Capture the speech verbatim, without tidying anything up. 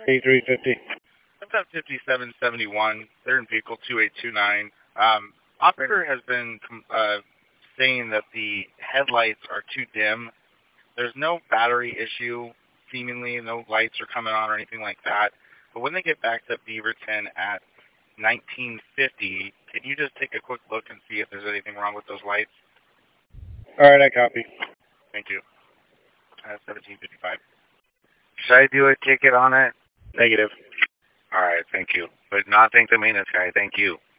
eighty-three fifty. That's at fifty-seven seventy-one. They're in vehicle two eight two nine. Um, operator has been uh, saying that the headlights are too dim. There's no battery issue, seemingly. No lights are coming on or anything like that. But when they get back to Beaverton at nineteen fifty, can you just take a quick look and see if there's anything wrong with those lights? All right, I copy. Thank you. Uh, seventeen fifty-five. Should I do a ticket on it? Negative. All right, thank you. But not thank the maintenance guy. Thank you.